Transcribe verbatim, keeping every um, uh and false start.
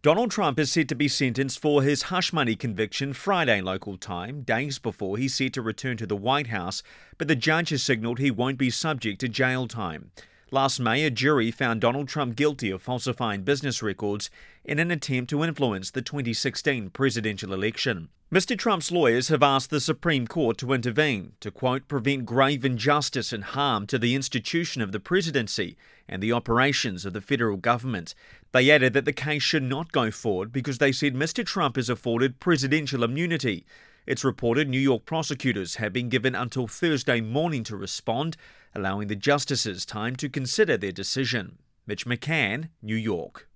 Donald Trump is set to be sentenced for his hush money conviction Friday local time, days before he's set to return to the White House, but the judge has signalled he won't be subject to jail time. Last May, a jury found Donald Trump guilty of falsifying business records in an attempt to influence the twenty sixteen presidential election. Mister Trump's lawyers have asked the Supreme Court to intervene to, quote, prevent grave injustice and harm to the institution of the presidency and the operations of the federal government. They added that the case should not go forward because they said Mister Trump is afforded presidential immunity. It's reported New York prosecutors have been given until Thursday morning to respond, allowing the justices time to consider their decision. Mitch McCann, New York.